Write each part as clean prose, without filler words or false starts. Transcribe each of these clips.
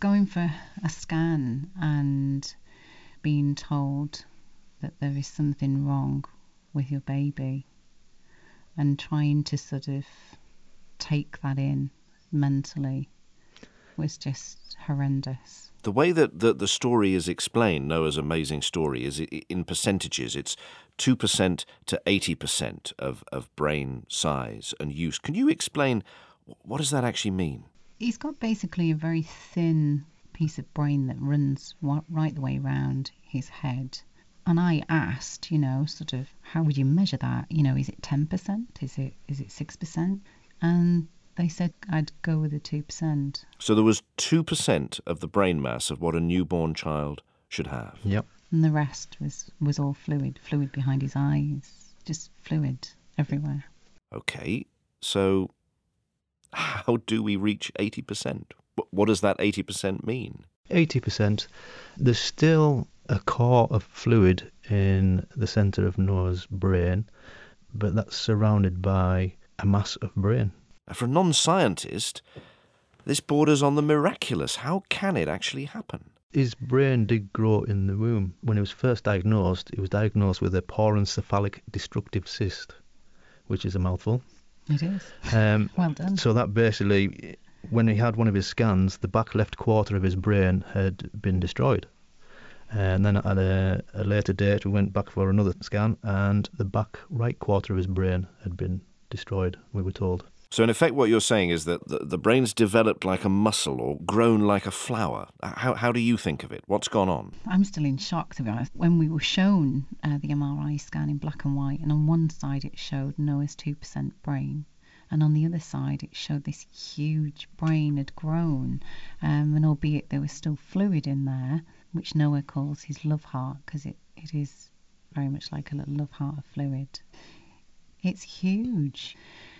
going for a scan and being told that there is something wrong with your baby, and trying to sort of take that in mentally was just horrendous. The way that the story is explained, Noah's amazing story, is in percentages. It's 2% to 80% of brain size and use. Can you explain, what does that actually mean? He's got basically a very thin piece of brain that runs right the way around his head. And I asked, sort of, how would you measure that? Is it 10%? Is it 6%? And they said I'd go with the 2%. So there was 2% of the brain mass of what a newborn child should have. Yep. And the rest was all fluid behind his eyes, just fluid everywhere. Okay, so how do we reach 80%? What does that 80% mean? 80%, there's still a core of fluid in the centre of Noah's brain, but that's surrounded by a mass of brain. For a non-scientist, this borders on the miraculous. How can it actually happen? His brain did grow in the womb. When he was first diagnosed, he was diagnosed with a porencephalic destructive cyst, which is a mouthful. It is. Well done. So that basically, when he had one of his scans, the back left quarter of his brain had been destroyed. And then at a later date, we went back for another scan, and the back right quarter of his brain had been destroyed, we were told. So in effect what you're saying is that the brain's developed like a muscle or grown like a flower. How do you think of it? What's gone on? I'm still in shock, to be honest. When we were shown the MRI scan in black and white, and on one side it showed Noah's 2% brain, and on the other side it showed this huge brain had grown, and albeit there was still fluid in there, which Noah calls his love heart, because it is very much like a little love heart of fluid. It's huge.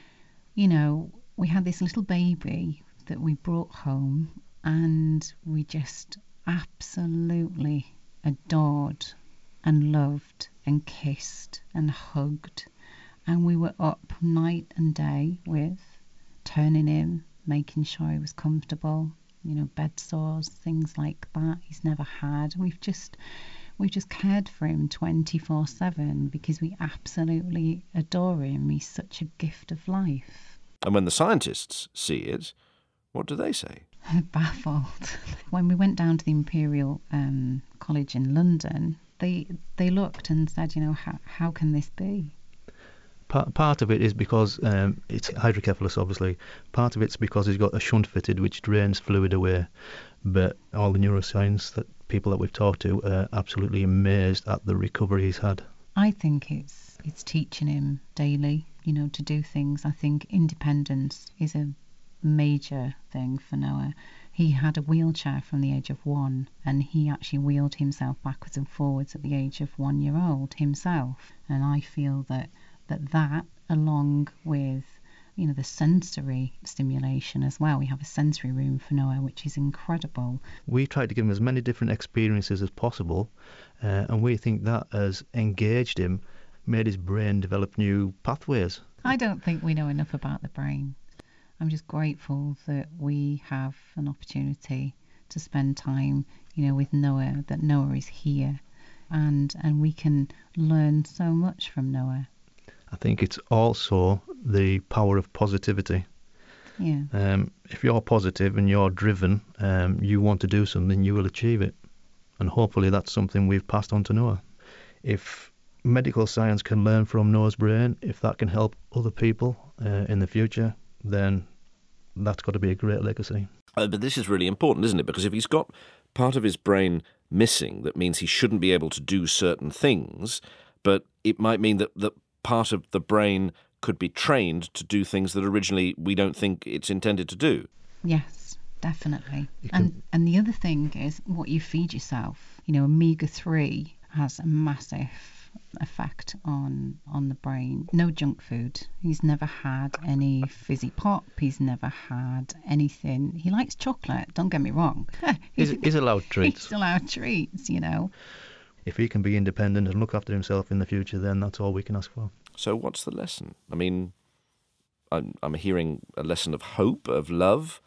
We had this little baby that we brought home, and we just absolutely adored and loved and kissed and hugged. And we were up night and day with turning him, making sure he was comfortable, bed sores, things like that he's never had. We've just cared for him 24/7 because we absolutely adore him. He's such a gift of life. And when the scientists see it, what do they say? Baffled. When we went down to the Imperial College in London, they looked and said, how can this be? Part of it is because it's hydrocephalus, obviously. Part of it's because he's got a shunt fitted which drains fluid away. But all the neuroscience people that we've talked to are absolutely amazed at the recovery he's had. I think it's teaching him daily, to do things. I think independence is a major thing for Noah. He had a wheelchair from the age of 1, and he actually wheeled himself backwards and forwards at the age of 1 year old himself. And I feel that along with the sensory stimulation as well. We have a sensory room for Noah, which is incredible. We tried to give him as many different experiences as possible, and we think that has engaged him, made his brain develop new pathways. I don't think we know enough about the brain. I'm just grateful that we have an opportunity to spend time, with Noah, that Noah is here, and we can learn so much from Noah. I think it's also the power of positivity. Yeah. If you're positive and you're driven, you want to do something, you will achieve it. And hopefully that's something we've passed on to Noah. If medical science can learn from Noah's brain, if that can help other people in the future, then that's got to be a great legacy. But this is really important, isn't it? Because if he's got part of his brain missing, that means he shouldn't be able to do certain things, but it might mean that part of the brain could be trained to do things that originally we don't think it's intended to do. Yes, definitely. And the other thing is what you feed yourself. Omega-3 has a massive effect on the brain. No junk food. He's never had any fizzy pop. He's never had anything. He likes chocolate, don't get me wrong. He's allowed treats. He's allowed treats, If he can be independent and look after himself in the future, then that's all we can ask for. So what's the lesson? I mean, I'm hearing a lesson of hope, of love,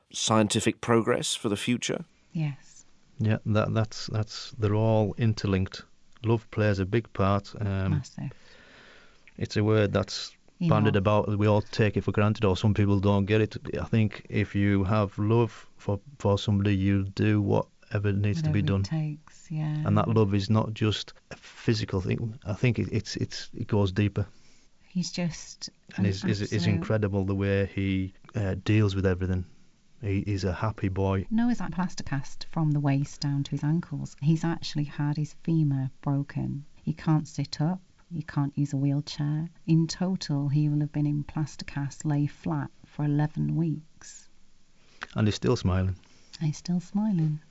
scientific progress for the future? Yes. Yeah, that's they're all interlinked. Love plays a big part. Massive. It's a word that's You bandied know, about. We all take it for granted, or some people don't get it. I think if you have love for somebody, you do whatever needs to be whatever done. it takes, yeah. And that love is not just a physical thing. I think it goes deeper. He's just And an it's absolute... incredible the way he deals with everything. He's a happy boy. Noah's had plaster cast from the waist down to his ankles. He's actually had his femur broken. He can't sit up. He can't use a wheelchair. In total, he will have been in plaster cast, lay flat for 11 weeks. And he's still smiling. And he's still smiling.